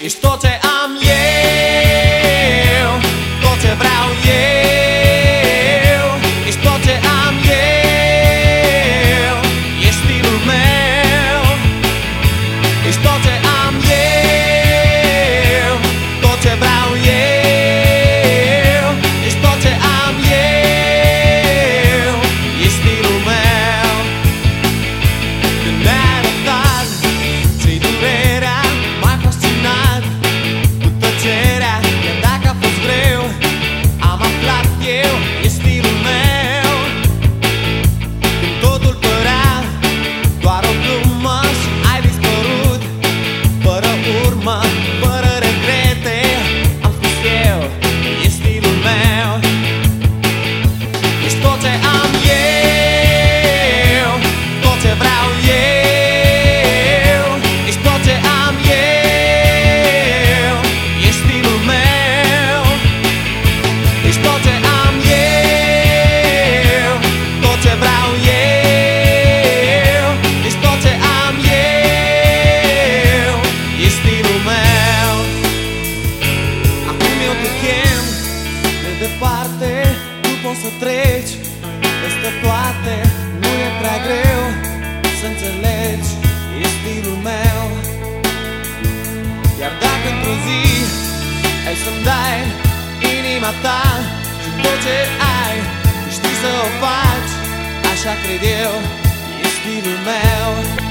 Ești tot ce am eu, tot ce vreau eu. Ești tot ce am eu, ești stilul meu. Ești tot ce am eu, tot ce vreau eu. Ești tot ce am eu, ești stilul meu. Când ne-ai arătat ce-i durerea, m-ai fascinat cu tăcerea. Chiar dacă a fost greu, am aflat eu, ești stilul meu. Când totul părea doar o glumă și ai dispărut fără urmă, fără regrete, am spus eu, ești stilul meu. Ești tot ce am eu, tot ce vreau eu. Ești tot ce am eu, ești stilul meu. Ești tot ce am eu, tot ce vreau eu. Ești tot ce am eu, ești stilul meu. Acum eu te chem de departe, tu poți să treci peste toate. Nu e prea greu să înțelegi, ești stilul meu. Iar dacă într-o zi ai să-mi dai inima ta și tot ce ai, știi să o faci, așa cred eu, ești stilul meu.